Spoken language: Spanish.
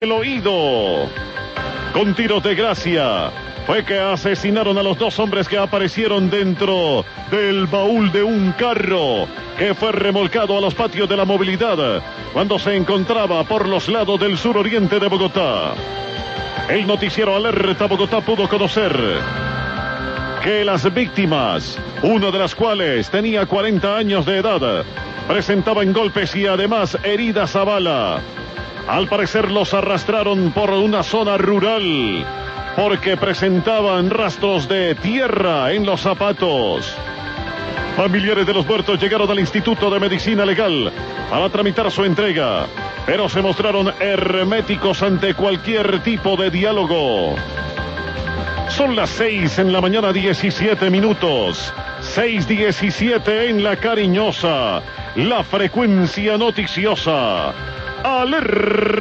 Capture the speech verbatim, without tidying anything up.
el oído. Con tiros de gracia fue que asesinaron a los dos hombres que aparecieron dentro del baúl de un carro que fue remolcado a los patios de la movilidad cuando se encontraba por los lados del suroriente de Bogotá. El noticiero Alerta Bogotá pudo conocer que las víctimas, una de las cuales tenía cuarenta años de edad, presentaban golpes y además heridas a bala. Al parecer los arrastraron por una zona rural porque presentaban rastros de tierra en los zapatos. Familiares de los muertos llegaron al Instituto de Medicina Legal para tramitar su entrega, pero se mostraron herméticos ante cualquier tipo de diálogo. Son las seis en la mañana, diecisiete minutos. seis diecisiete en La Cariñosa. La frecuencia noticiosa. Alerta.